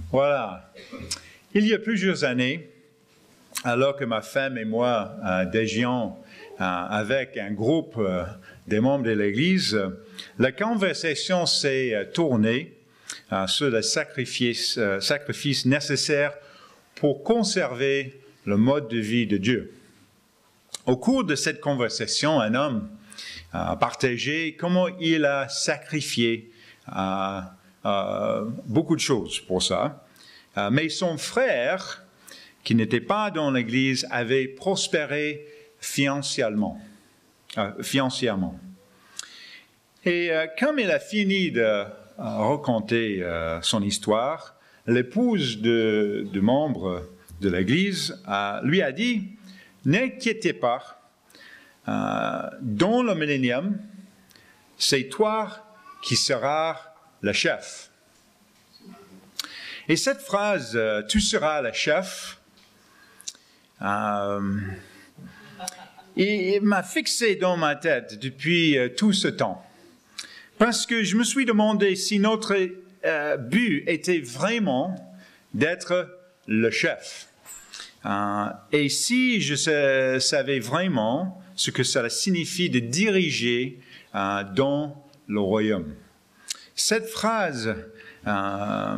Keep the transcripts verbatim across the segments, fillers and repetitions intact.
Voilà. Il y a plusieurs années, alors que ma femme et moi euh, déjeunions euh, avec un groupe euh, des membres de l'Église, la conversation s'est euh, tournée euh, sur le sacrifice, euh, sacrifice nécessaire pour conserver le mode de vie de Dieu. Au cours de cette conversation, un homme a partagé comment il a sacrifié euh, euh, beaucoup de choses pour ça. Euh, mais son frère, qui n'était pas dans l'Église, avait prospéré financièrement. Euh, financièrement. Et euh, comme il a fini de euh, raconter euh, son histoire, l'épouse de, de membre de l'Église euh, lui a dit « N'inquiétez pas, euh, dans le millénium, c'est toi qui seras le chef. » Et cette phrase euh, « Tu seras le chef euh, », il m'a fixé dans ma tête depuis euh, tout ce temps. Parce que je me suis demandé si notre euh, but était vraiment d'être le chef. Euh, et si je sais, savais vraiment ce que cela signifie de diriger euh, dans le royaume. Cette phrase, euh,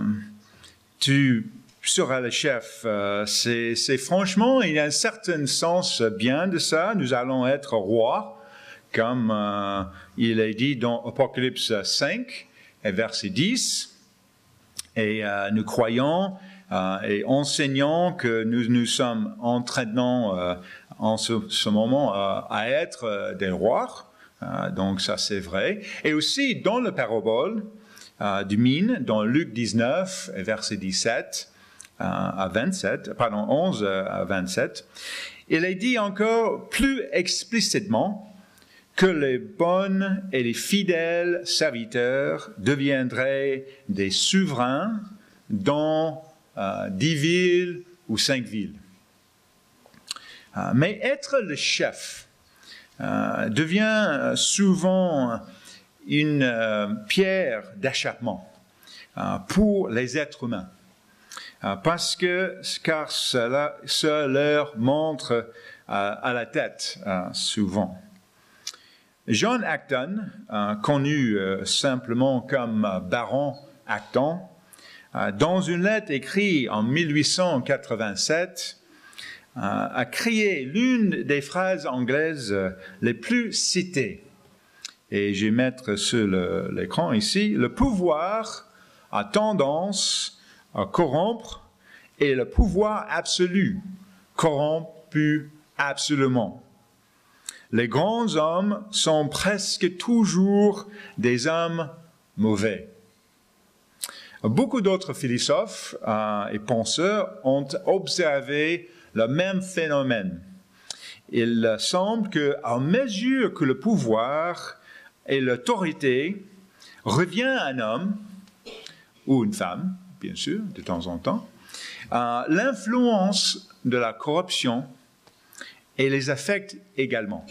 tu seras le chef, euh, c'est, c'est franchement, il y a un certain sens bien de ça. Nous allons être rois, comme euh, il est dit dans Apocalypse cinq, verset dix. Et euh, nous croyons euh, et enseignons que nous nous sommes entraînant euh, en ce, ce moment euh, à être euh, des rois. Euh, donc ça c'est vrai. Et aussi dans le parabole euh, du mine, dans Luc dix-neuf, verset dix-sept euh, à vingt-sept, pardon, onze à vingt-sept, il est dit encore plus explicitement que les bons et les fidèles serviteurs deviendraient des souverains dans euh, dix villes ou cinq villes. Euh, mais être le chef euh, devient souvent une euh, pierre d'achoppement euh, pour les êtres humains, euh, parce que car cela, cela leur montre euh, à la tête euh, souvent. John Acton, euh, connu euh, simplement comme euh, baron Acton, euh, dans une lettre écrite en mille huit cent quatre-vingt-sept, euh, a créé l'une des phrases anglaises euh, les plus citées. Et je vais mettre sur le, l'écran ici, « Le pouvoir a tendance à corrompre et le pouvoir absolu corrompu absolument. Les grands hommes sont presque toujours des hommes mauvais. » Beaucoup d'autres philosophes euh, et penseurs ont observé le même phénomène. Il semble qu'à mesure que le pouvoir et l'autorité revient à un homme ou une femme, bien sûr, de temps en temps, euh, l'influence de la corruption et les affecte également.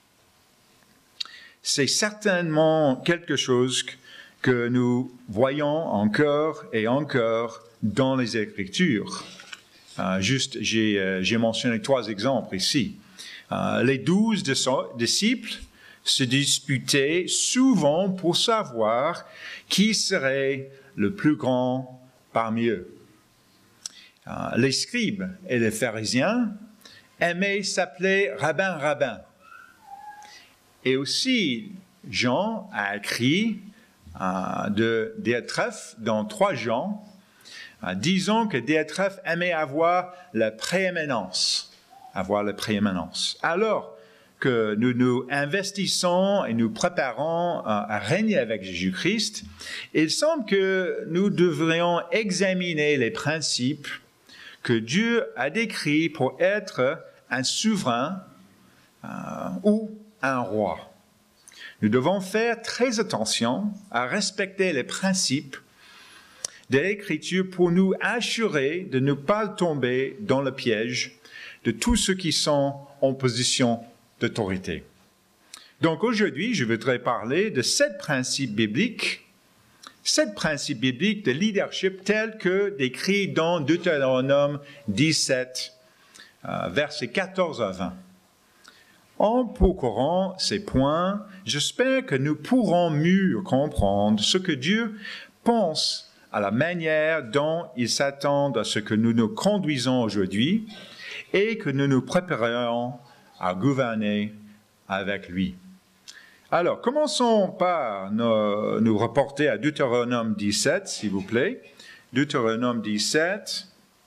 C'est certainement quelque chose que nous voyons encore et encore dans les Écritures. Euh, juste, j'ai, euh, j'ai mentionné trois exemples ici. Euh, les douze disciples se disputaient souvent pour savoir qui serait le plus grand parmi eux. Euh, les scribes et les pharisiens aimaient s'appeler rabbin rabbin. Et aussi, Jean a écrit euh, de Diotrephe dans trois Jean, euh, disant que Diotrephe aimait avoir la prééminence, avoir la prééminence. Alors que nous nous investissons et nous préparons euh, à régner avec Jésus-Christ, il semble que nous devrions examiner les principes que Dieu a décrits pour être un souverain euh, ou un roi. Nous devons faire très attention à respecter les principes de l'Écriture pour nous assurer de ne pas tomber dans le piège de tous ceux qui sont en position d'autorité. Donc aujourd'hui, je voudrais parler de sept principes bibliques sept principes bibliques de leadership tels que décrits dans Deutéronome dix-sept, euh, versets quatorze à vingt. En parcourant ces points, j'espère que nous pourrons mieux comprendre ce que Dieu pense à la manière dont il s'attend à ce que nous nous conduisons aujourd'hui et que nous nous préparons à gouverner avec lui. Alors, commençons par nous, nous reporter à Deutéronome dix-sept, s'il vous plaît. Deutéronome dix-sept.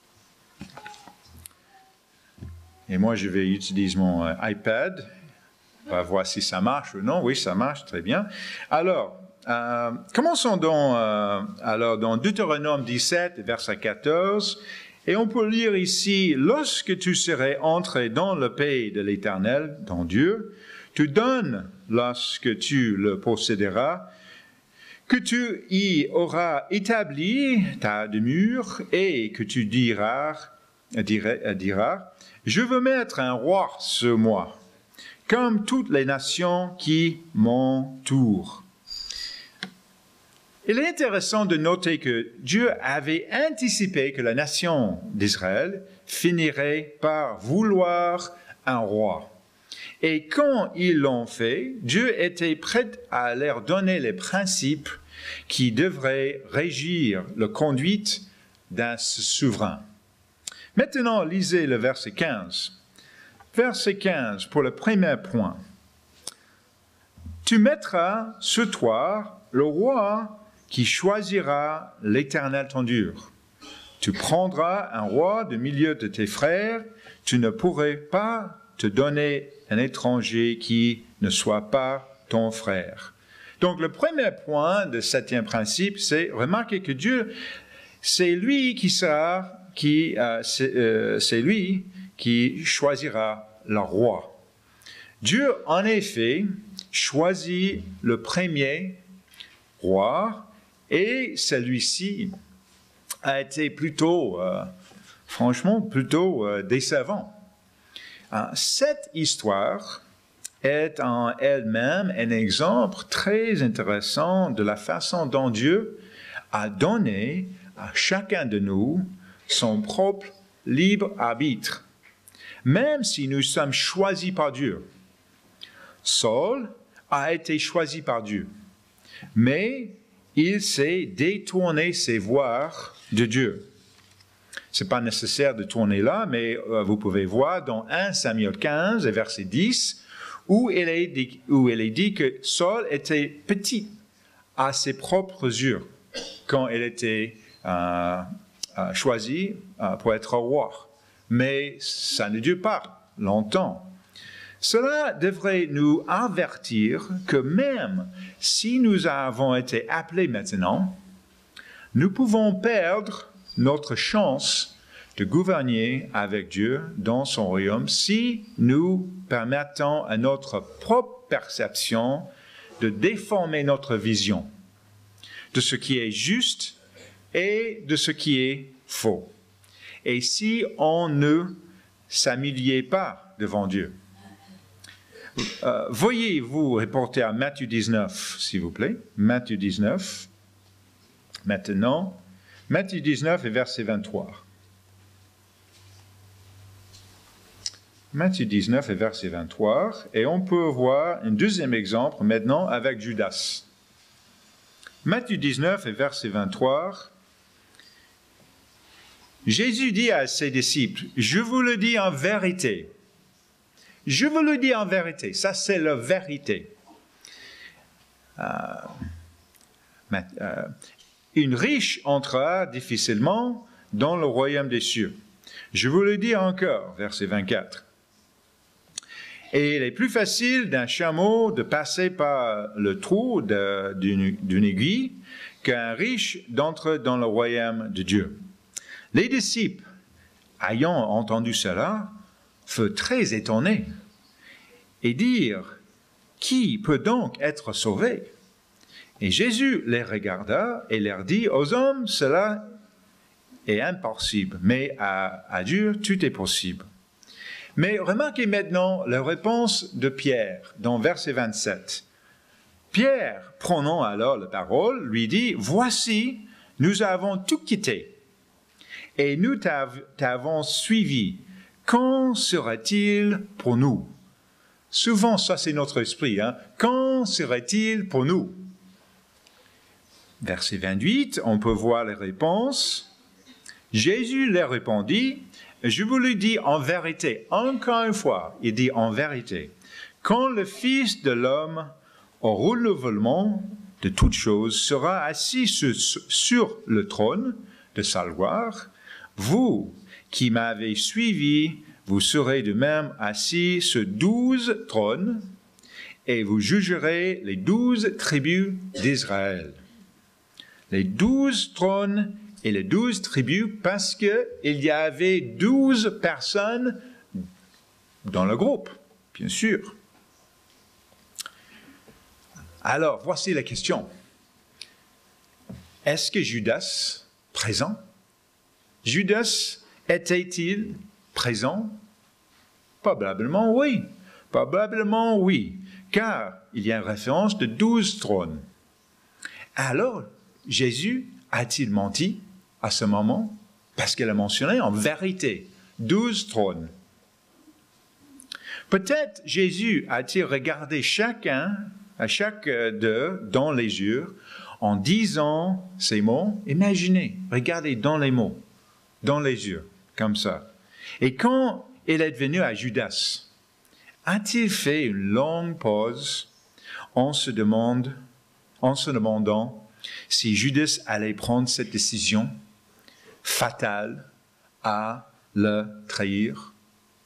Et moi, je vais utiliser mon euh, iPad. On va voir si ça marche ou non. Oui, ça marche, très bien. Alors, euh, commençons donc, euh, alors, dans Deutéronome dix-sept, verset quatorze. Et on peut lire ici, « Lorsque tu serais entré dans le pays de l'Éternel, ton Dieu, tu donnes, lorsque tu le posséderas, que tu y auras établi ta demeure et que tu diras, diras, diras je veux mettre un roi sur moi, comme toutes les nations qui m'entourent. » Il est intéressant de noter que Dieu avait anticipé que la nation d'Israël finirait par vouloir un roi. Et quand ils l'ont fait, Dieu était prêt à leur donner les principes qui devraient régir la conduite d'un souverain. Maintenant, lisez le verset quinze. Verset quinze, pour le premier point. « Tu mettras sur toi le roi qui choisira l'Éternel ton Dieu. Tu prendras un roi du milieu de tes frères, tu ne pourrais pas te donner un étranger qui ne soit pas ton frère. » Donc, le premier point de septième principe, c'est remarquer que Dieu, c'est lui qui sera, qui, euh, c'est, euh, c'est lui qui choisira le roi. Dieu, en effet, choisit le premier roi et celui-ci a été plutôt, euh, franchement, plutôt euh, décevant. Euh, cette histoire est en elle-même un exemple très intéressant de la façon dont Dieu a donné à chacun de nous son propre libre arbitre, même si nous sommes choisis par Dieu. Saul a été choisi par Dieu, mais il s'est détourné ses voies de Dieu. Ce n'est pas nécessaire de tourner là, mais euh, vous pouvez voir dans un Samuel quinze, verset dix, où il est dit, où il est dit que Saul était petit à ses propres yeux quand il était euh, euh, choisi euh, pour être roi. Mais ça ne dure pas longtemps. Cela devrait nous avertir que même si nous avons été appelés maintenant, nous pouvons perdre notre chance de gouverner avec Dieu dans son royaume si nous permettons à notre propre perception de déformer notre vision de ce qui est juste et de ce qui est faux. Et si on ne s'humiliait pas devant Dieu. Euh, Voyez-vous reporter à Matthieu dix-neuf, s'il vous plaît. Matthieu dix-neuf. Maintenant, Matthieu dix-neuf et verset vingt-trois. Matthieu dix-neuf et verset vingt-trois. Et on peut voir un deuxième exemple maintenant avec Judas. Matthieu dix-neuf et verset vingt-trois. Jésus dit à ses disciples, « Je vous le dis en vérité. » Je vous le dis en vérité. Ça, c'est la vérité. Euh, euh, une riche entrera difficilement dans le royaume des cieux. Je vous le dis encore, verset vingt-quatre. Et il est plus facile d'un chameau de passer par le trou de, d'une, d'une aiguille qu'un riche d'entrer dans le royaume de Dieu. Les disciples, ayant entendu cela, furent très étonnés et dirent, « Qui peut donc être sauvé ?» Et Jésus les regarda et leur dit, « Aux hommes, cela est impossible, mais à, à Dieu, tout est possible. » Mais remarquez maintenant la réponse de Pierre dans verset vingt-sept. « Pierre, prenant alors la parole, lui dit, « Voici, nous avons tout quitté, et nous t'avons suivi. Qu'en sera-t-il pour nous ?» Souvent, ça c'est notre esprit. Hein? Qu'en serait-il pour nous? Verset vingt-huit, on peut voir les réponses. Jésus leur répondit, « Je vous le dis en vérité, encore une fois, il dit en vérité, quand le Fils de l'homme au renouvellement de toutes choses sera assis sur, sur le trône de sa gloire, vous qui m'avez suivi, vous serez de même assis sur douze trônes et vous jugerez les douze tribus d'Israël. » Les douze trônes et les douze tribus parce qu'il y avait douze personnes dans le groupe, bien sûr. Alors, voici la question. Est-ce que Judas présent? Judas était-il présent? Probablement oui. Probablement oui. Car il y a une référence de douze trônes. Alors, Jésus a-t-il menti à ce moment? Parce qu'il a mentionné en vérité douze trônes. Peut-être Jésus a-t-il regardé chacun, à chaque d'eux, dans les yeux, en disant ces mots. Imaginez, regardez dans les mots, dans les yeux, comme ça. Et quand il est venu à Judas, a-t-il fait une longue pause en se, demande, en se demandant si Judas allait prendre cette décision fatale à le trahir?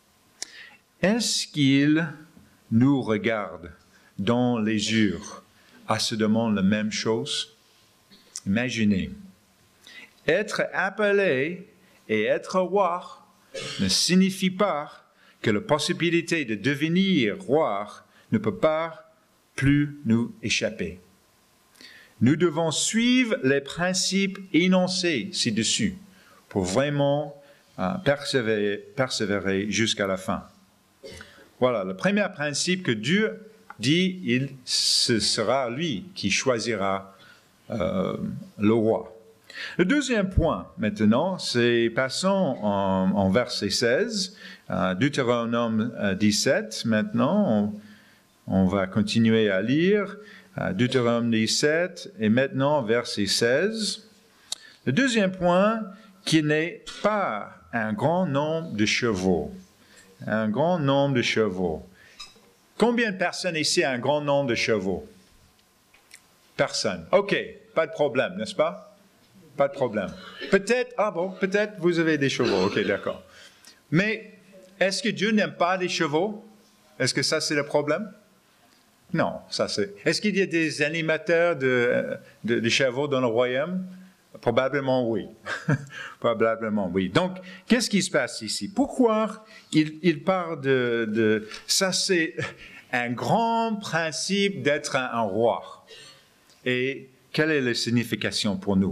Est-ce qu'il nous regarde dans les yeux à se demander la même chose? Imaginez, être appelé et être roi ne signifie pas que la possibilité de devenir roi ne peut pas plus nous échapper. Nous devons suivre les principes énoncés ci-dessus pour vraiment euh, persévérer, persévérer jusqu'à la fin. Voilà, le premier principe que Dieu dit, il, ce sera lui qui choisira euh, le roi. Le deuxième point, maintenant, c'est passons en, en verset seize, euh, Deutéronome euh, dix-sept, maintenant, on, on va continuer à lire, euh, Deutéronome dix-sept, et maintenant, verset seize. Le deuxième point, qui n'est pas un grand nombre de chevaux, un grand nombre de chevaux. Combien de personnes ici a un grand nombre de chevaux? Personne. OK, pas de problème, n'est-ce pas? Pas de problème. Peut-être, ah bon, peut-être vous avez des chevaux. OK, d'accord. Mais est-ce que Dieu n'aime pas les chevaux? Est-ce que ça, c'est le problème? Non, ça c'est... Est-ce qu'il y a des animateurs de, de, de chevaux dans le royaume? Probablement oui. Probablement oui. Donc, qu'est-ce qui se passe ici? Pourquoi il, il parle de, de... Ça, c'est un grand principe d'être un, un roi. Et quelle est la signification pour nous?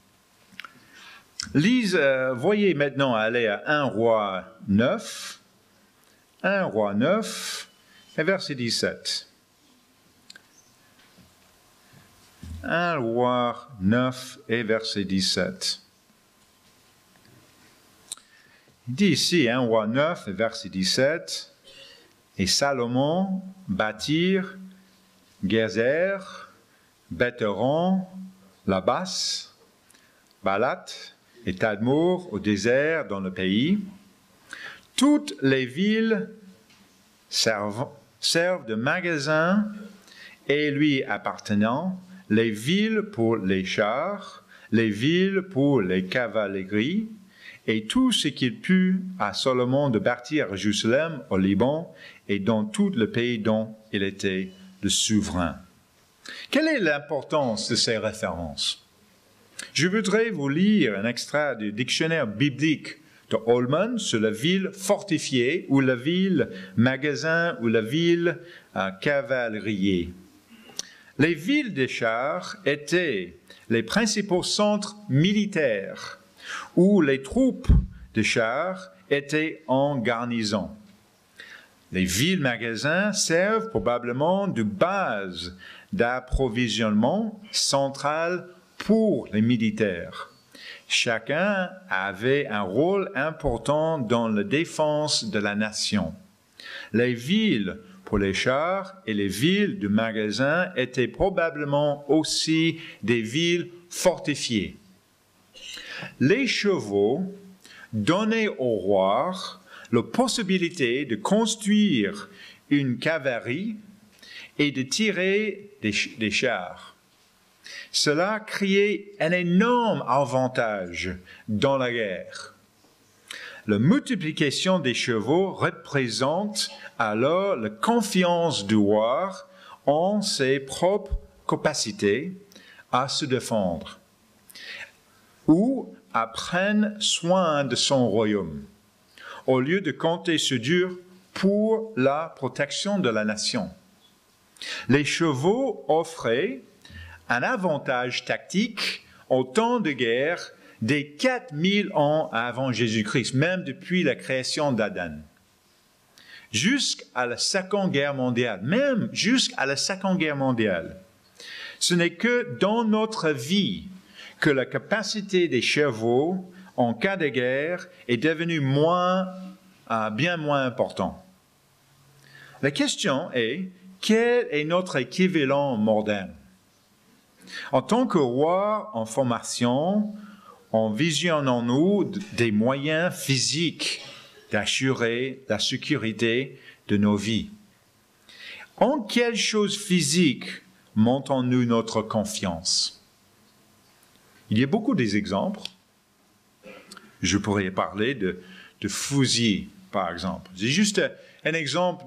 Lise, euh, voyez maintenant aller à un roi neuf. un roi neuf, et verset dix-sept. un roi neuf et verset dix-sept. Il dit ici, un roi neuf et verset dix-sept, et Salomon bâtirent Gézer, Béthéron, Labas, Balat et Tadmour au désert dans le pays. Toutes les villes servent, servent de magasins et lui appartenant, les villes pour les chars, les villes pour les cavaleries, et tout ce qu'il put à Salomon de bâtir à Jérusalem, au Liban, et dans tout le pays dont il était le souverain. Quelle est l'importance de ces références? Je voudrais vous lire un extrait du dictionnaire biblique de Holman sur la ville fortifiée, ou la ville magasin, ou la ville euh, cavalerie. Les villes des chars étaient les principaux centres militaires où les troupes de chars étaient en garnison. Les villes magasins servent probablement de base d'approvisionnement central pour les militaires. Chacun avait un rôle important dans la défense de la nation. Les villes pour les chars et les villes de magasins étaient probablement aussi des villes fortifiées. Les chevaux donnaient au roi la possibilité de construire une cavalerie et de tirer des, des chars. Cela créait un énorme avantage dans la guerre. La multiplication des chevaux représente alors la confiance du roi en ses propres capacités à se défendre ou à prendre soin de son royaume, au lieu de compter sur Dieu pour la protection de la nation. Les chevaux offraient un avantage tactique au temps de guerre des quatre mille ans avant Jésus-Christ, même depuis la création d'Adam. Jusqu'à la Seconde Guerre mondiale, même jusqu'à la Seconde Guerre mondiale, ce n'est que dans notre vie que la capacité des chevaux en cas de guerre est devenue moins, euh, bien moins importante. La question est, quel est notre équivalent moderne? En tant que roi en formation, envisionnons-nous des moyens physiques d'assurer la sécurité de nos vies? En quelle chose physique montons-nous notre confiance? Il y a beaucoup d'exemples. Je pourrais parler de, de fusils, par exemple. C'est juste un exemple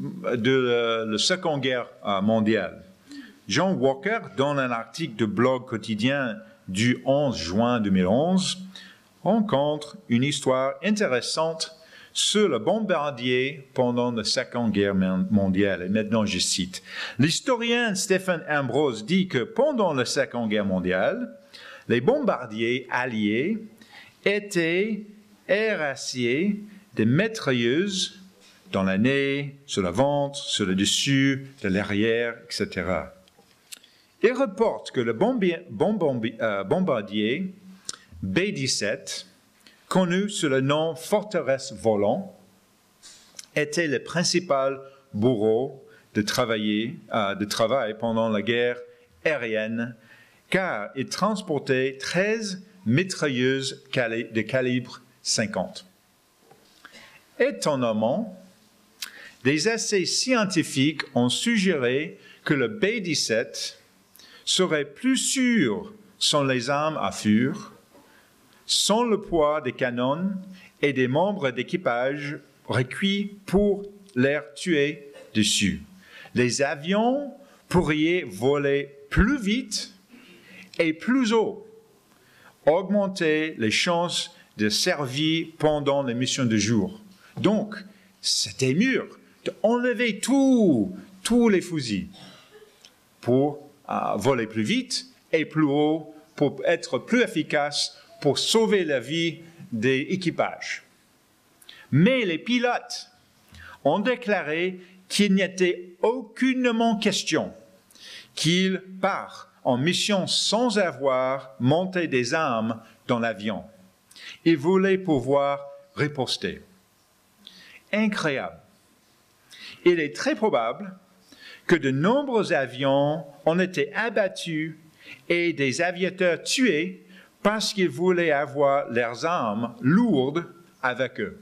de la Seconde Guerre mondiale. John Walker, dans un article de blog quotidien du onze juin deux mille onze, rencontre une histoire intéressante sur le bombardier pendant la Seconde Guerre mondiale. Et maintenant, je cite. L'historien Stephen Ambrose dit que pendant la Seconde Guerre mondiale, les bombardiers alliés étaient éraillés de mitrailleuses dans la nez, sur le ventre, sur le dessus, de l'arrière, et cetera. Il reporte que le bombi- bombi- euh, bombardier B dix-sept, connu sous le nom Forteresse Volant, était le principal bourreau de, travailler, euh, de travail pendant la guerre aérienne, car il transportait treize mitrailleuses cali- de calibre cinquante. Étonnamment, des essais scientifiques ont suggéré que le B dix-sept serait plus sûr sans les armes à feu, sans le poids des canons et des membres d'équipage requis pour les tuer dessus. Les avions pourraient voler plus vite et plus haut, augmenter les chances de servir pendant les missions de jour. Donc, c'était mieux d'enlever tous tous les fusils pour euh, voler plus vite et plus haut, pour être plus efficace, pour sauver la vie des équipages. Mais les pilotes ont déclaré qu'il n'y était aucunement question qu'ils partent en mission sans avoir monté des armes dans l'avion. Ils voulaient pouvoir riposter. Incroyable. Il est très probable que de nombreux avions ont été abattus et des aviateurs tués parce qu'ils voulaient avoir leurs armes lourdes avec eux.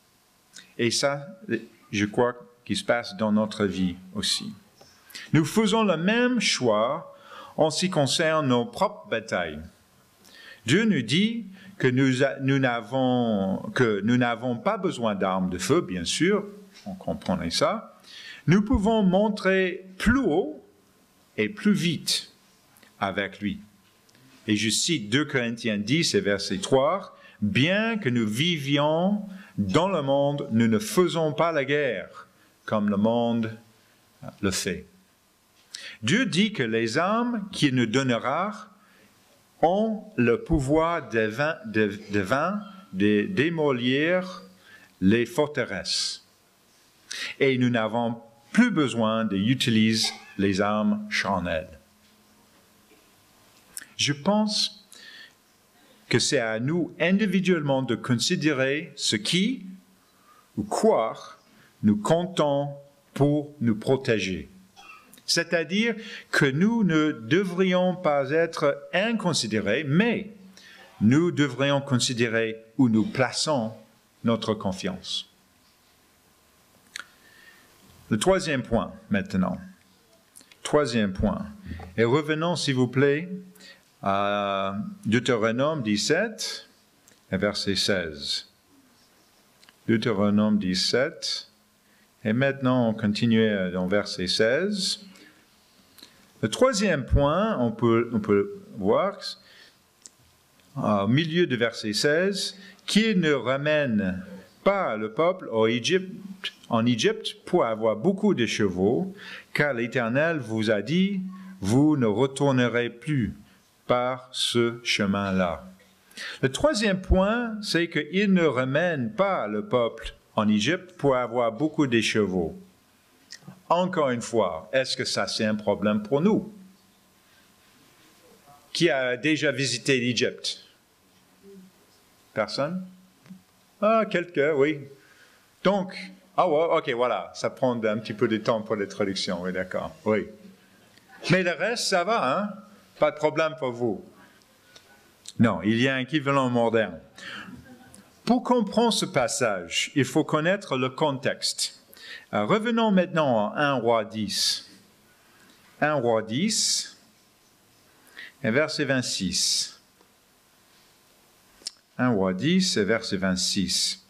Et ça, je crois qu'il se passe dans notre vie aussi. Nous faisons le même choix en ce qui concerne nos propres batailles. Dieu nous dit que nous, a, nous n'avons, que nous n'avons pas besoin d'armes de feu, bien sûr, on comprenait ça. Nous pouvons monter plus haut et plus vite avec lui. Et je cite deux Corinthiens dix et verset trois, « Bien que nous vivions dans le monde, nous ne faisons pas la guerre comme le monde le fait. » Dieu dit que les armes qu'il nous donnera ont le pouvoir de, vin, de, de, vin, de démolir les forteresses. Et nous n'avons plus besoin d'utiliser les armes charnelles. Je pense que c'est à nous individuellement de considérer ce qui ou quoi nous comptons pour nous protéger. C'est-à-dire que nous ne devrions pas être inconsidérés, mais nous devrions considérer où nous plaçons notre confiance. Le troisième point, maintenant. Troisième point. Et revenons, s'il vous plaît, à Deutéronome dix-sept, verset seize. Deutéronome dix-sept. Et maintenant, on continue dans verset seize. Le troisième point, on peut, on peut voir, au milieu de verset seize, qu'il ne ramène pas le peuple en Égypte, en Égypte pour avoir beaucoup de chevaux, car l'Éternel vous a dit, vous ne retournerez plus par ce chemin-là. Le troisième point, c'est qu'il ne ramène pas le peuple en Égypte pour avoir beaucoup de chevaux. Encore une fois, est-ce que ça c'est un problème pour nous? Qui a déjà visité l'Égypte? Personne? Ah, quelqu'un, oui. Donc, ah ouais, ok, voilà, ça prend un petit peu de temps pour les traductions, oui, d'accord, oui. Mais le reste, ça va, hein? Pas de problème pour vous. Non, il y a un équivalent moderne. Pour comprendre ce passage, il faut connaître le contexte. Euh, revenons maintenant à un roi dix. un roi dix, verset vingt-six. un roi dix, verset vingt-six.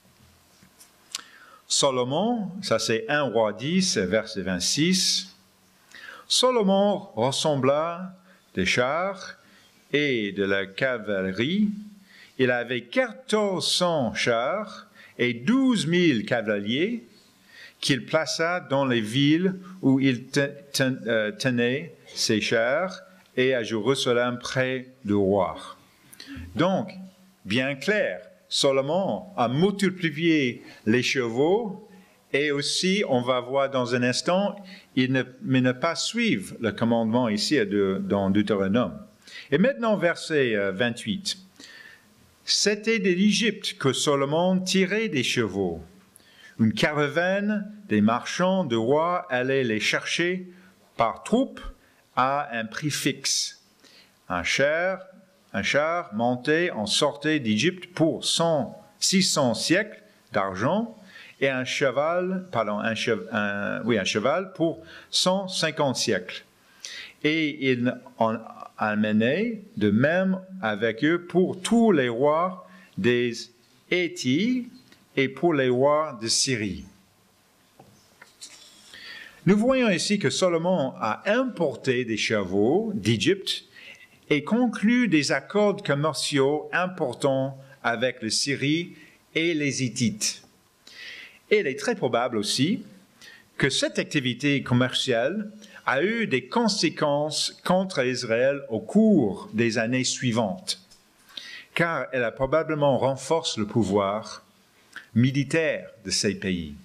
Salomon, ça c'est un roi dix, verset vingt-six. Salomon ressembla des chars et de la cavalerie. Il avait quatorze cents chars et douze mille cavaliers qu'il plaça dans les villes où il tenait ses chars et à Jérusalem près du roi. Donc, bien clair, Salomon a multiplié les chevaux et aussi, on va voir dans un instant, il ne, mais ne pas suivre le commandement ici de, dans Deutéronome. Et maintenant, verset vingt-huit. C'était de l'Égypte que Salomon tirait des chevaux. Une caravane des marchands de rois allait les chercher par troupes à un prix fixe. Un char, un char monté en sortait d'Égypte pour six cents siècles d'argent et un cheval, pardon, un, chev, un, oui, un cheval pour cent cinquante siècles. Et il en amenait de même avec eux pour tous les rois des Hétis et pour les rois de Syrie. Nous voyons ici que Salomon a importé des chevaux d'Égypte et conclu des accords commerciaux importants avec la Syrie et les Hittites. Et il est très probable aussi que cette activité commerciale a eu des conséquences contre Israël au cours des années suivantes, car elle a probablement renforcé le pouvoir militaire de ces pays.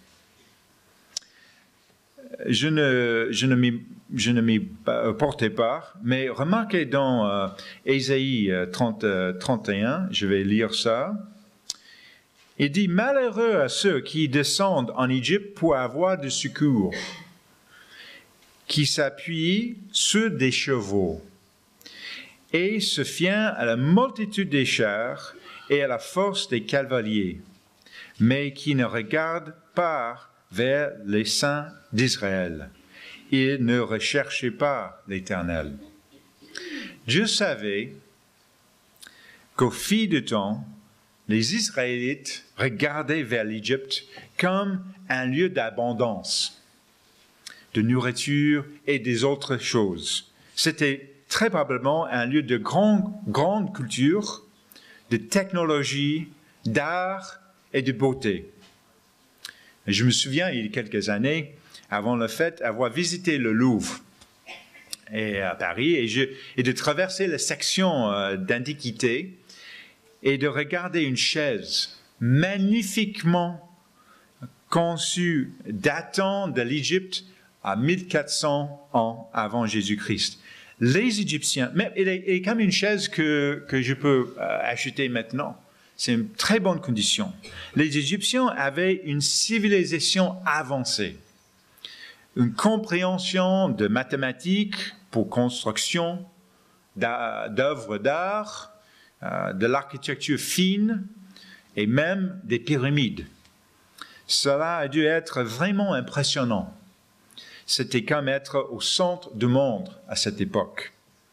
Je ne, je ne m'y, je ne m'y portais pas, mais remarquez dans euh, Ésaïe trente, trente et un, je vais lire ça. Il dit « Malheureux à ceux qui descendent en Égypte pour avoir du secours, qui s'appuient sur des chevaux et se fient à la multitude des chars et à la force des cavaliers, mais qui ne regardent pas vers les saints d'Israël. Ils ne recherchaient pas l'Éternel. » Dieu savait qu'au fil du temps, les Israélites regardaient vers l'Égypte comme un lieu d'abondance, de nourriture et des autres choses. C'était très probablement un lieu de grande, grande culture, de technologie, d'art et de beauté. Et je me souviens, il y a quelques années, avant la fête, avoir visité le Louvre et à Paris et, je, et de traverser la section euh, d'antiquité et de regarder une chaise magnifiquement conçue datant de l'Égypte à mille quatre cents ans avant Jésus-Christ. Les Égyptiens, même, il est comme une chaise que, que je peux euh, acheter maintenant. C'est une très bonne condition. Les Égyptiens avaient une civilisation avancée, une compréhension de mathématiques pour construction, d'œuvres d'art, euh, de l'architecture fine et même des pyramides. Cela a dû être vraiment impressionnant. C'était comme être au centre du monde à cette époque.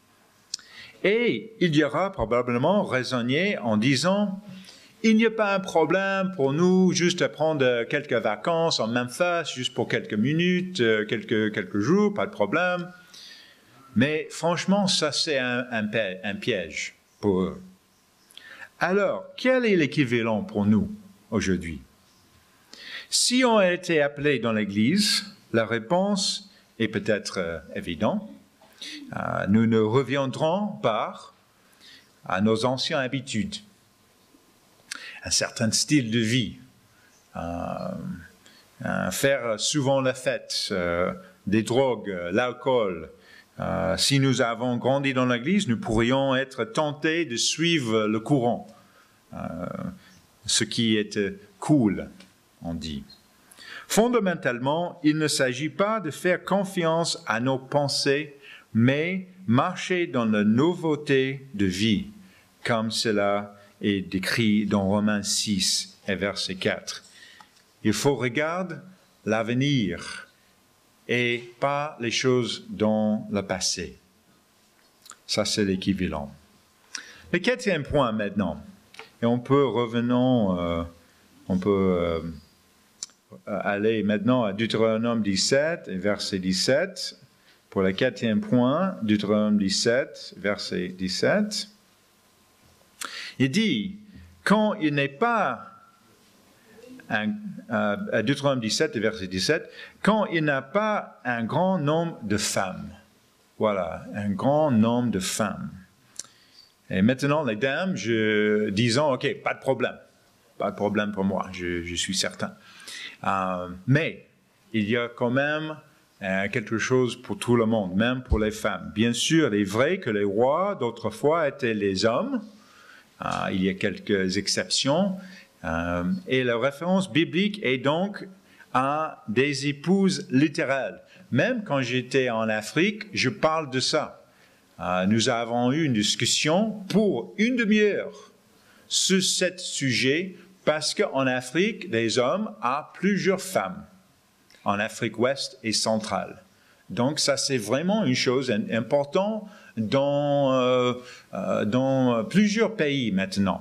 Et il y aura probablement raisonné en disant « Il n'y a pas un problème pour nous juste de prendre quelques vacances en Memphis, juste pour quelques minutes, quelques, quelques jours, pas de problème. » Mais franchement, ça c'est un, un, un piège pour eux. Alors, quel est l'équivalent pour nous aujourd'hui? Si on a été appelé dans l'Église, la réponse est peut-être euh, évidente. Euh, nous ne reviendrons pas à nos anciennes habitudes, un certain style de vie, euh, euh, faire souvent la fête, euh, des drogues, l'alcool. Euh, si nous avons grandi dans l'Église, nous pourrions être tentés de suivre le courant, euh, ce qui est cool, on dit. Fondamentalement, il ne s'agit pas de faire confiance à nos pensées, mais marcher dans la nouveauté de vie, comme cela est décrit dans Romains six et verset quatre. Il faut regarder l'avenir et pas les choses dans le passé. Ça, c'est l'équivalent. Le quatrième point maintenant, et on peut revenons, euh, on peut euh, aller maintenant à Deutéronome dix-sept et verset dix-sept. Pour le quatrième point, Deutéronome dix-sept, verset dix-sept. Il dit, quand il n'est pas, un, euh, Deutéronome dix-sept, verset dix-sept, quand il n'a pas un grand nombre de femmes. Voilà, un grand nombre de femmes. Et maintenant, les dames, je, disons, OK, pas de problème. Pas de problème pour moi, je, je suis certain. Euh, mais il y a quand même euh, quelque chose pour tout le monde, même pour les femmes. Bien sûr, il est vrai que les rois d'autrefois étaient les hommes. Euh, il y a quelques exceptions. Euh, et la référence biblique est donc à des épouses littérales. Même quand j'étais en Afrique, je parle de ça. Euh, nous avons eu une discussion pour une demi-heure sur ce sujet parce qu'en Afrique, les hommes ont plusieurs femmes, en Afrique ouest et centrale. Donc ça, c'est vraiment une chose importante dans, euh, euh, dans plusieurs pays maintenant.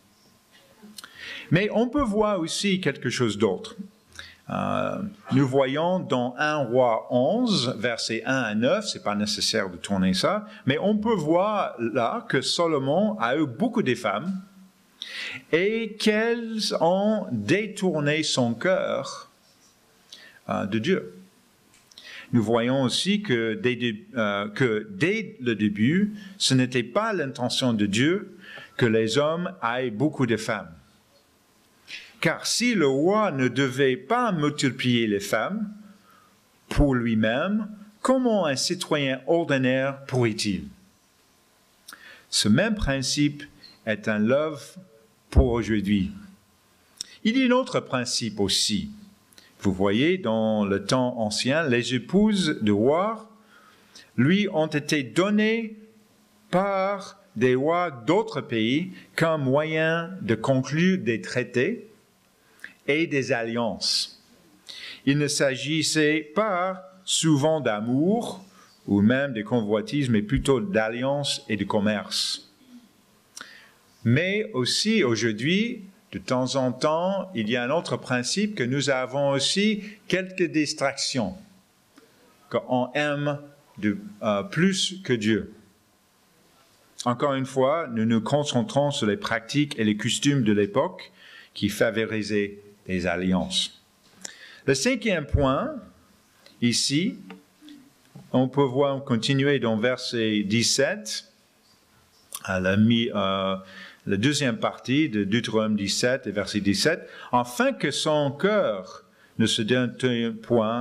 Mais on peut voir aussi quelque chose d'autre. Euh, nous voyons dans un roi onze, versets un à neuf, c'est pas nécessaire de tourner ça, mais on peut voir là que Salomon a eu beaucoup de femmes et qu'elles ont détourné son cœur euh, de Dieu. Nous voyons aussi que dès, euh, que dès le début, ce n'était pas l'intention de Dieu que les hommes aient beaucoup de femmes. Car si le roi ne devait pas multiplier les femmes pour lui-même, comment un citoyen ordinaire pourrait-il? Ce même principe est un love pour aujourd'hui. Il y a un autre principe aussi. Vous voyez, dans le temps ancien, les épouses du roi lui ont été données par des rois d'autres pays comme moyen de conclure des traités et des alliances. Il ne s'agissait pas souvent d'amour ou même de convoitise, mais plutôt d'alliance et de commerce. Mais aussi aujourd'hui, de temps en temps, il y a un autre principe que nous avons aussi quelques distractions, qu'on aime de, euh, plus que Dieu. Encore une fois, nous nous concentrons sur les pratiques et les costumes de l'époque qui favorisaient les alliances. Le cinquième point, ici, on peut voir continuer dans verset dix-sept, à la, euh, la deuxième partie de Deutéronome dix-sept et verset dix-sept, afin que son cœur ne se détourne point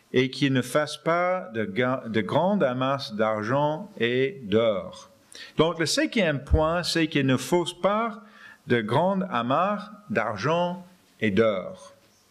et qu'il ne fasse pas de, de grandes amasses d'argent et d'or. Donc, le cinquième point, c'est qu'il ne faut pas de grandes amasses d'argent et d'or.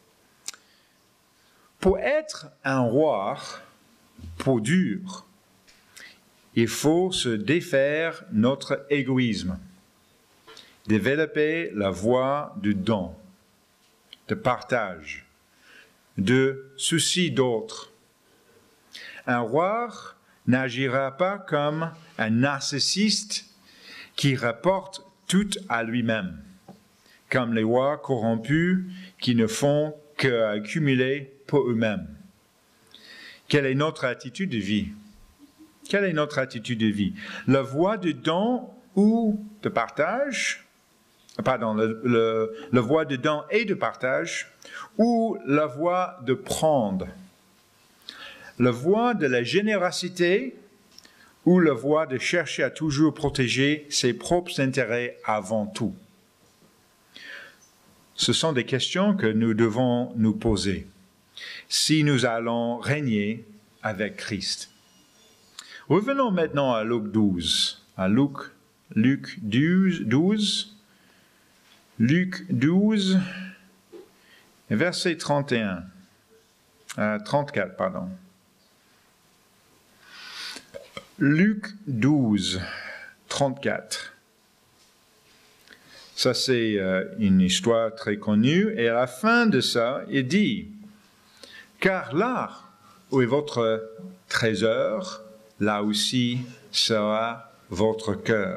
Pour être un roi, pour dur, il faut se défaire notre égoïsme, développer la voie du don, de partage, de souci d'autres. Un roi n'agira pas comme un narcissiste qui rapporte tout à lui-même, comme les rois corrompus qui ne font qu'accumuler pour eux-mêmes. Quelle est notre attitude de vie? Quelle est notre attitude de vie? La voie de don ou de partage, pardon, le, le, la voie de don et de partage, ou la voie de prendre? La voie de la générosité ou la voie de chercher à toujours protéger ses propres intérêts avant tout? Ce sont des questions que nous devons nous poser si nous allons régner avec Christ. Revenons maintenant à Luc douze. À Luc, Luc douze, Luc douze, verset trente et un, euh, trente-quatre, pardon. Luc douze, trente-quatre. Ça, c'est euh, une histoire très connue. Et à la fin de ça, il dit, « Car là où est votre trésor, là aussi sera votre cœur. »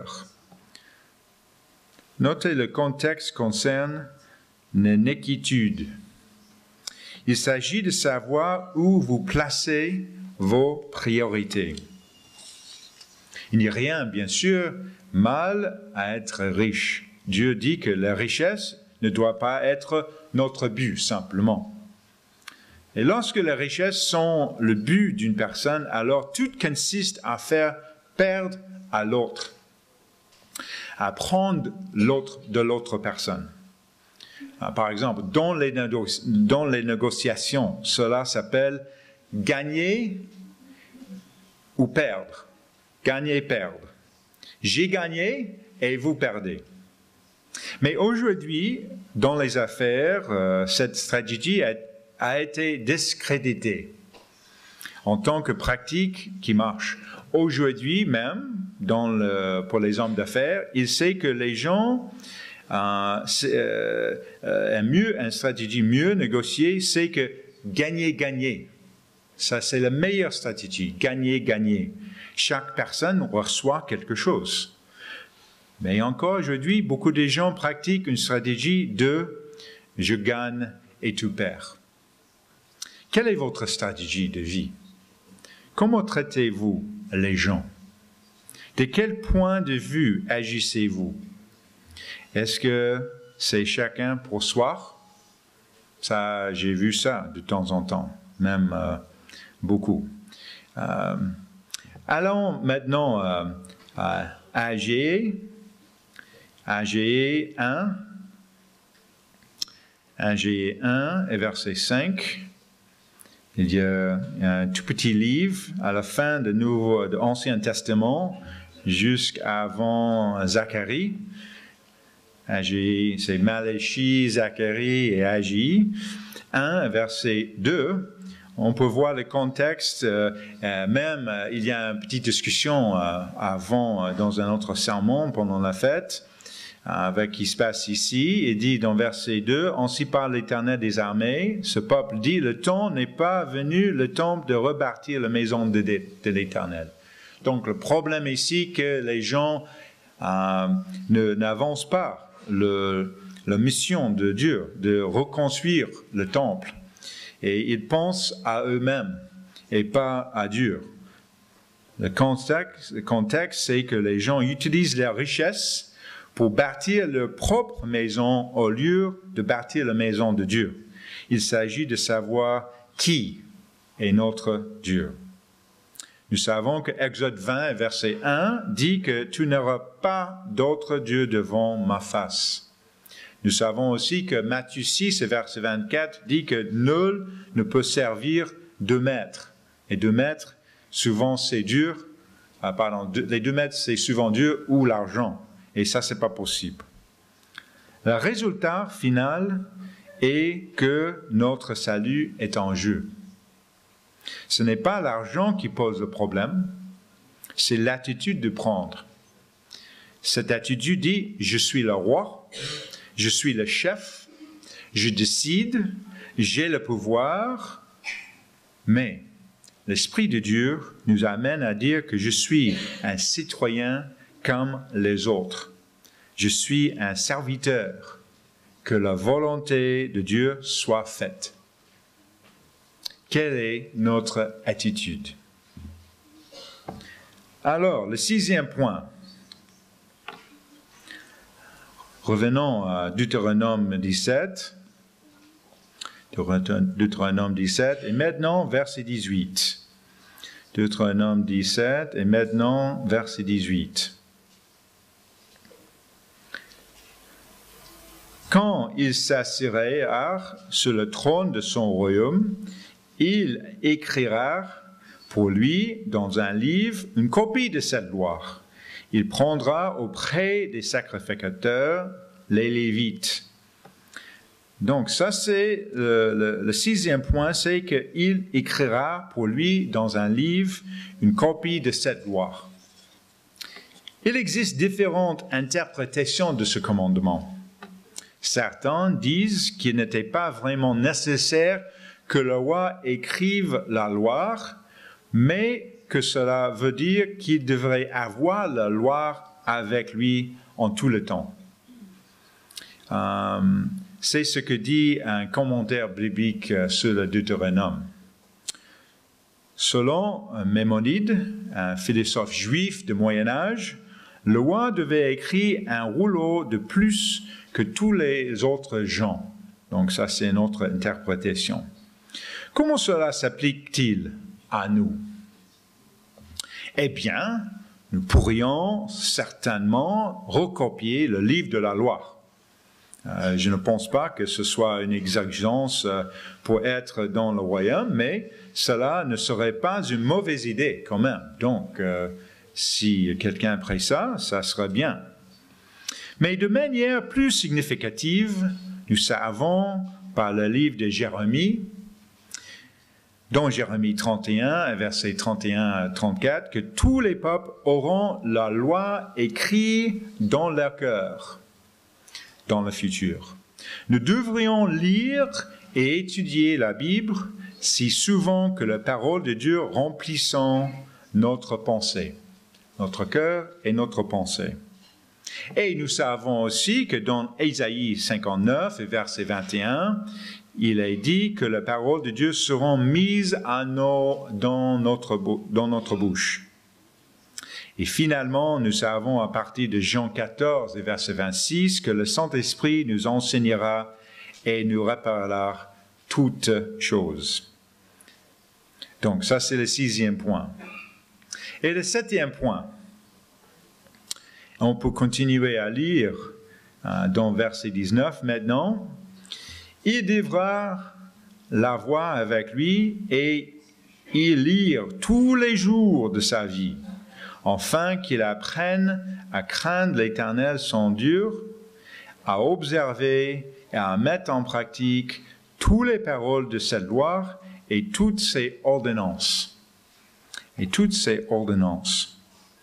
Notez, le contexte concerne l'inquiétude. Il s'agit de savoir où vous placez vos priorités. Il n'y a rien, bien sûr, mal à être riche. Dieu dit que la richesse ne doit pas être notre but, simplement. Et lorsque les richesses sont le but d'une personne, alors tout consiste à faire perdre à l'autre, à prendre l'autre de l'autre personne. Par exemple, dans les, négo- dans les négociations, cela s'appelle gagner ou perdre. Gagner et perdre. J'ai gagné et vous perdez. Mais aujourd'hui, dans les affaires, euh, cette stratégie a, a été discréditée en tant que pratique qui marche. Aujourd'hui même, dans le, pour les hommes d'affaires, il sait que les gens, euh, euh, euh, mieux, une stratégie mieux négociée, c'est que gagner, gagner. Ça, c'est la meilleure stratégie. Gagner, gagner. Chaque personne reçoit quelque chose. Mais encore aujourd'hui, beaucoup de gens pratiquent une stratégie de « je gagne et tu perds ». Quelle est votre stratégie de vie? Comment traitez-vous les gens? De quel point de vue agissez-vous? Est-ce que c'est chacun pour soi? Ça, j'ai vu ça de temps en temps, même euh, beaucoup. Euh, allons maintenant euh, à Agé. Agé un, Agé un et verset cinq. Il y a un tout petit livre à la fin de Nouveau, de l'Ancien Testament jusqu'avant Zacharie. Agé, c'est Malachie, Zacharie et Agé. un, verset deux. On peut voir le contexte, euh, euh, même euh, il y a une petite discussion euh, avant euh, dans un autre sermon pendant la fête. Avec ce qui se passe ici, il dit dans verset deux, « Ainsi parle l'Éternel des armées, ce peuple dit, le temps n'est pas venu, le temps de rebâtir la maison de, de, de l'Éternel. » Donc le problème ici, que les gens euh, ne, n'avancent pas le, la mission de Dieu, de reconstruire le temple. Et ils pensent à eux-mêmes et pas à Dieu. Le contexte, le contexte, c'est que les gens utilisent leurs richesses pour bâtir leur propre maison au lieu de bâtir la maison de Dieu. Il s'agit de savoir qui est notre Dieu. Nous savons que Exode vingt, verset un, dit que « Tu n'auras pas d'autre Dieu devant ma face ». Nous savons aussi que Matthieu six, verset vingt-quatre, dit que « Nul ne peut servir deux mètres. Et deux mètres, souvent c'est dur. Ah, pardon, deux, les deux mètres, c'est souvent dur ou l'argent. Et ça, c'est pas possible. Le résultat final est que notre salut est en jeu. Ce n'est pas l'argent qui pose le problème, c'est l'attitude de prendre. Cette attitude dit, je suis le roi, je suis le chef, je décide, j'ai le pouvoir, mais l'Esprit de Dieu nous amène à dire que je suis un citoyen comme les autres. Je suis un serviteur, que la volonté de Dieu soit faite. Quelle est notre attitude? Alors, le sixième point. Revenons à Deutéronome dix-sept. Deutéronome dix-sept, et maintenant, verset dix-huit. Deutéronome dix-sept, et maintenant, verset dix-huit. Quand il s'assiera sur le trône de son royaume, il écrira pour lui dans un livre une copie de cette loi. Il prendra auprès des sacrificateurs les Lévites. Donc ça c'est le, le, le sixième point, c'est qu'il écrira pour lui dans un livre une copie de cette loi. Il existe différentes interprétations de ce commandement. Certains disent qu'il n'était pas vraiment nécessaire que le roi écrive la loi, mais que cela veut dire qu'il devrait avoir la loi avec lui en tout le temps. Euh, c'est ce que dit un commentaire biblique sur le Deutéronome. Selon Maïmonide, un philosophe juif du Moyen-Âge, le roi devait écrire un rouleau de plus que tous les autres gens. Donc ça, c'est notre interprétation. Comment cela s'applique-t-il à nous? Eh bien, nous pourrions certainement recopier le livre de la loi. Euh, je ne pense pas que ce soit une exigence euh, pour être dans le royaume, mais cela ne serait pas une mauvaise idée quand même. Donc, euh, si quelqu'un ferait ça, ça serait bien. Mais de manière plus significative, nous savons par le livre de Jérémie, dans Jérémie trente et un, versets trente et un à trente-quatre, que tous les peuples auront la loi écrite dans leur cœur, dans le futur. Nous devrions lire et étudier la Bible si souvent que la parole de Dieu remplissant notre pensée, notre cœur et notre pensée. Et nous savons aussi que dans Ésaïe cinquante-neuf, verset vingt et un, il est dit que les paroles de Dieu seront mises à nos, dans, notre, dans notre bouche. Et finalement, nous savons à partir de Jean quatorze, verset vingt-six, que le Saint-Esprit nous enseignera et nous rappellera toutes choses. Donc ça, c'est le sixième point. Et le septième point, on peut continuer à lire euh, dans verset dix-neuf maintenant. Il devra l'avoir avec lui et y lire tous les jours de sa vie, afin qu'il apprenne à craindre l'Éternel son Dieu, à observer et à mettre en pratique toutes les paroles de cette loi et toutes ses ordonnances. Et toutes ces ordonnances.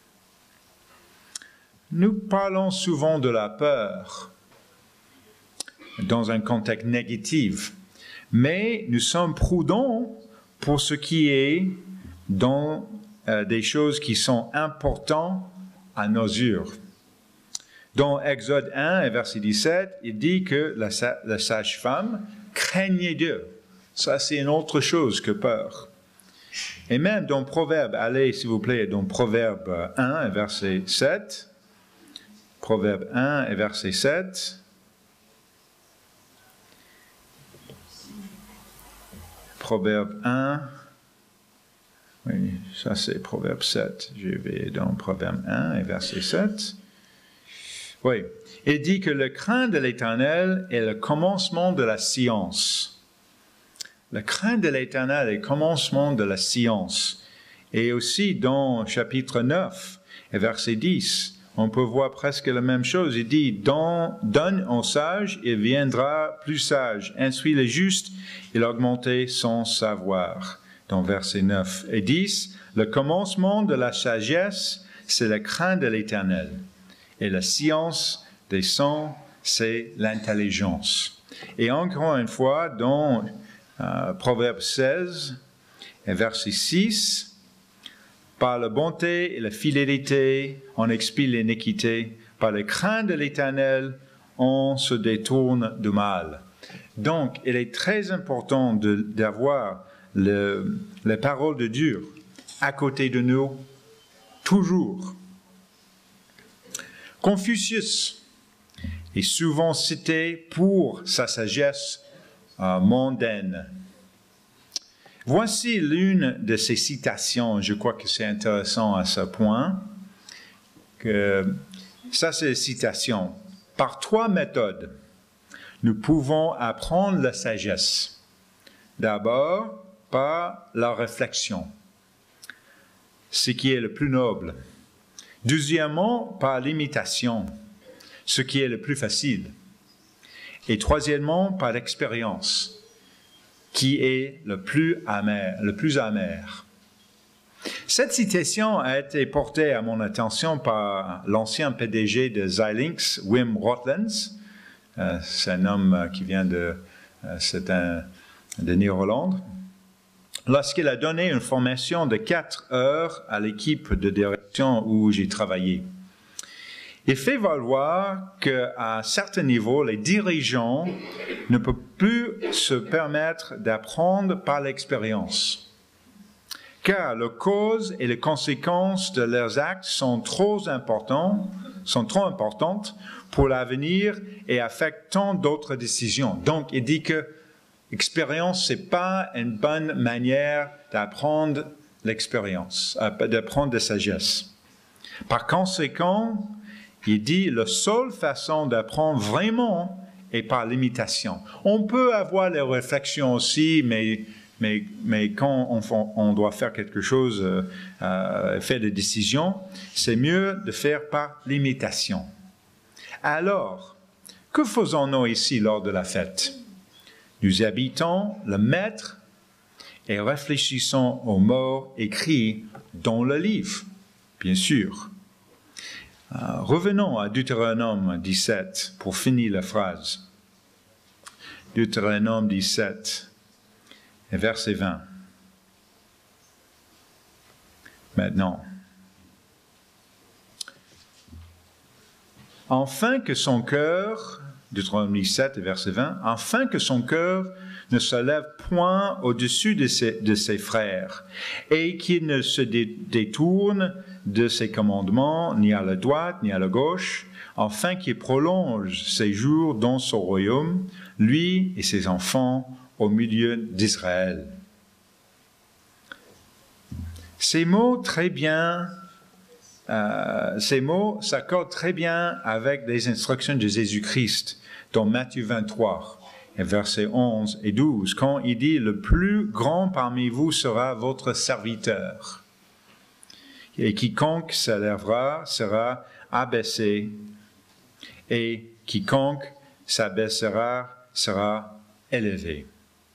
Nous parlons souvent de la peur dans un contexte négatif, mais nous sommes prudents pour ce qui est dans euh, des choses qui sont importantes à nos yeux. Dans Exode un, verset dix-sept, il dit que la, la sage-femme craignait Dieu. Ça, c'est une autre chose que peur. Et même dans Proverbe, allez s'il vous plaît, dans Proverbe un, verset sept, Proverbe un, verset sept, Proverbe un, oui, ça c'est Proverbe sept, je vais dans Proverbe un, verset sept, oui, il dit que le craint de l'Éternel est le commencement de la science. La crainte de l'Éternel est le commencement de la science. Et aussi dans chapitre neuf et verset dix, on peut voir presque la même chose. Il dit, Don, donne au sage, il viendra plus sage. Instruis le juste, il augmentera son savoir. Dans verset neuf et dix, le commencement de la sagesse, c'est la crainte de l'Éternel. Et la science des saints, c'est l'intelligence. Et encore une fois, dans euh, Proverbe seize et verset six, par la bonté et la fidélité, on expie l'iniquité. Par la crainte de l'Éternel, on se détourne du mal. Donc, il est très important de, d'avoir le, les paroles de Dieu à côté de nous, toujours. Confucius est souvent cité pour sa sagesse euh, mondaine. Voici l'une de ses citations, je crois que c'est intéressant à ce point, que ça c'est la citation. Par trois méthodes, nous pouvons apprendre la sagesse. D'abord, par la réflexion, ce qui est le plus noble. Deuxièmement, par l'imitation, ce qui est le plus facile. Et troisièmement, par l'expérience, qui est le plus amer, le plus amer. Cette citation a été portée à mon attention par l'ancien P D G de Xilinx, Wim Rothlans. Euh, c'est un homme qui vient de, euh, c'est un, de Néerlande. Lorsqu'il a donné une formation de quatre heures à l'équipe de direction où j'ai travaillé. Il fait valoir qu'à certains niveaux, les dirigeants ne peuvent plus se permettre d'apprendre par l'expérience, car les causes et les conséquences de leurs actes sont trop importantes, sont trop importantes pour l'avenir et affectant d'autres décisions. Donc, il dit que l'expérience, c'est pas une bonne manière d'apprendre l'expérience, d'apprendre de sagesse. Par conséquent, il dit la seule façon d'apprendre vraiment est par l'imitation. On peut avoir les réflexions aussi, mais, mais, mais quand on, on doit faire quelque chose, euh, euh, faire des décisions, c'est mieux de faire par l'imitation. Alors, que faisons-nous ici lors de la fête? Nous habitons le maître et réfléchissons aux mots écrits dans le livre, bien sûr. Uh, revenons à Deutéronome dix-sept pour finir la phrase. Deutéronome dix-sept, et verset vingt. Maintenant, afin que son cœur, Deutéronome dix-sept, verset vingt, afin que son cœur ne se lève point au-dessus de ses, de ses frères, et qu'il ne se dé, détourne de ses commandements, ni à la droite, ni à la gauche, afin qu'il prolonge ses jours dans son royaume, lui et ses enfants, au milieu d'Israël. Ces mots très bien, euh, ces mots s'accordent très bien avec les instructions de Jésus-Christ dans Matthieu vingt-trois, versets onze et douze, quand il dit « Le plus grand parmi vous sera votre serviteur. » Et quiconque s'élèvera sera abaissé, et quiconque s'abaissera sera élevé.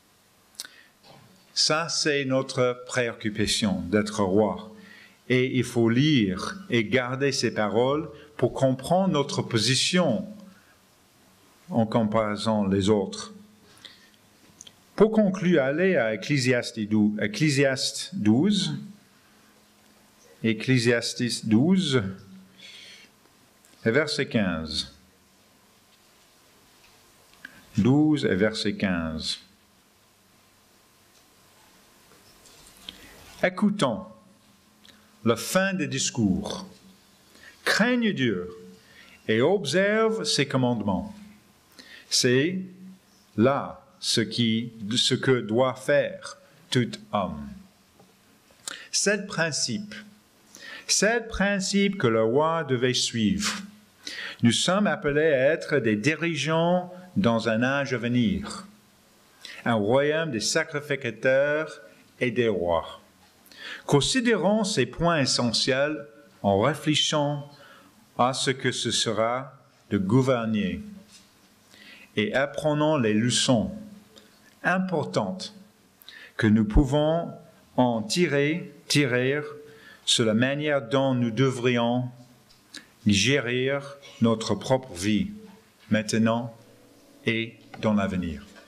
Ça, c'est notre préoccupation d'être roi. Et il faut lire et garder ces paroles pour comprendre notre position en comparaison les autres. Pour conclure, allez à Ecclésiaste douze. Ecclésiastes douze, verset quinze. douze et verset quinze. Écoutons la fin des discours. Craigne Dieu et observe ses commandements. C'est là ce, qui, ce que doit faire tout homme. Sept principes. Sept principes que le roi devait suivre. Nous sommes appelés à être des dirigeants dans un âge à venir. un royaume des sacrificateurs et des rois. Considérons ces points essentiels en réfléchissant à ce que ce sera de gouverner et apprenons les leçons importantes que nous pouvons en tirer, tirer sur la manière dont nous devrions gérer notre propre vie, maintenant et dans l'avenir.